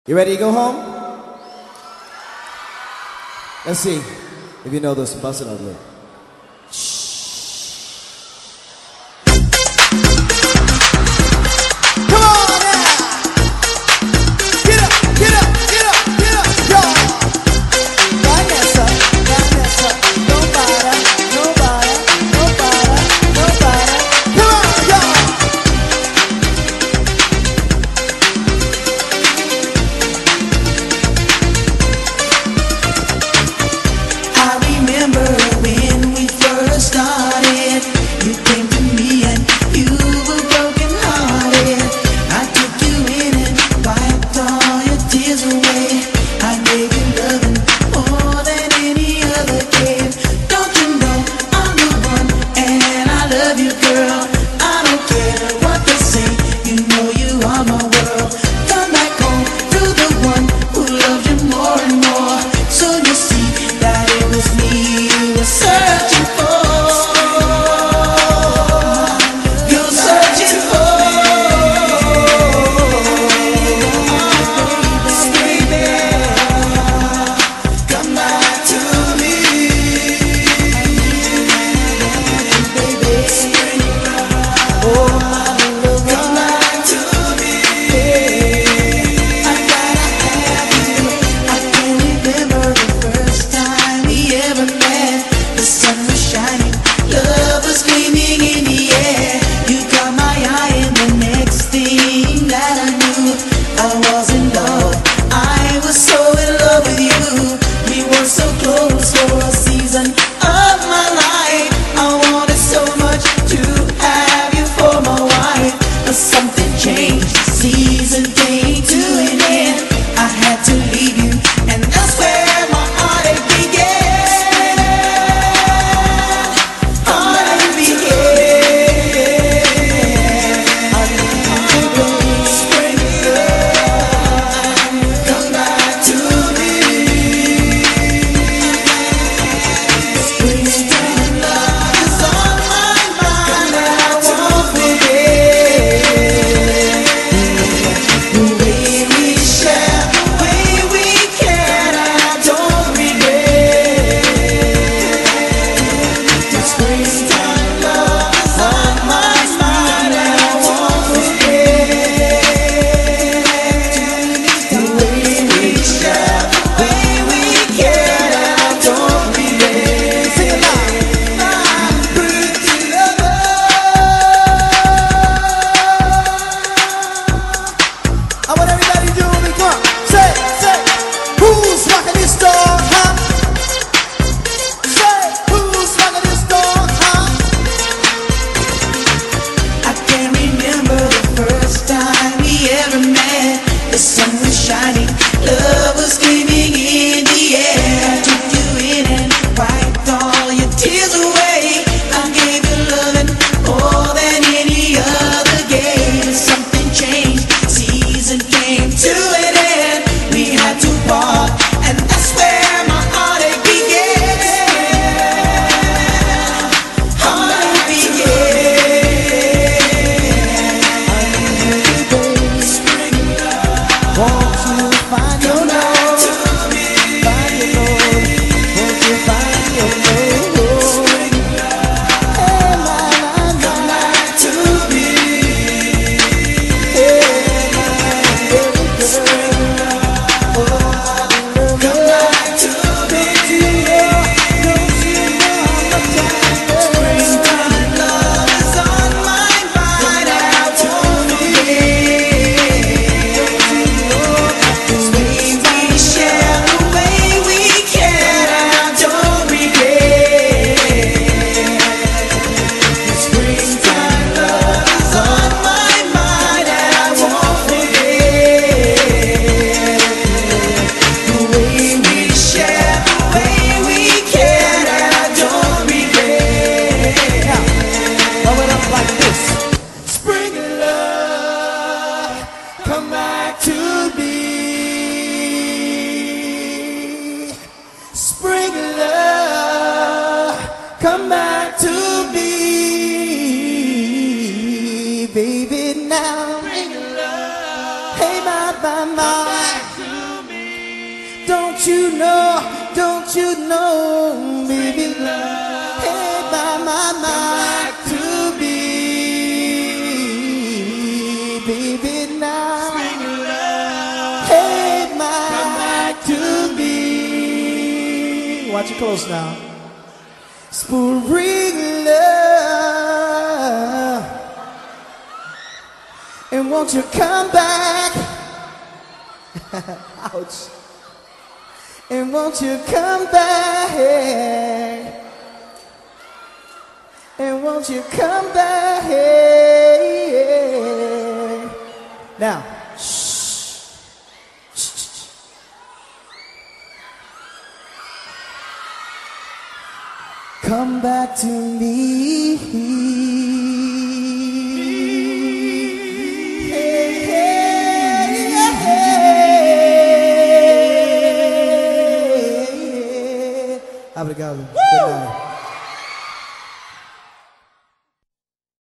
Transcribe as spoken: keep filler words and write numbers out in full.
You ready to go home? Let's see if you know this bustin' out here. Come on now! Get up, get up, get up, get up, y'all! Vanessa, Vanessa, no para, no para, no para, no para. Come on, y'all! Sweet Don't you know, don't you know, baby love, hey, my, my, my, to be, baby now, hey, my, to be. Watch it close now. Spring love, and won't you come back? Ouch. And won't you come back? And won't you come back? Now, shh. Shh. Come back to me. Hey, hey, hey. Obrigado. Good night.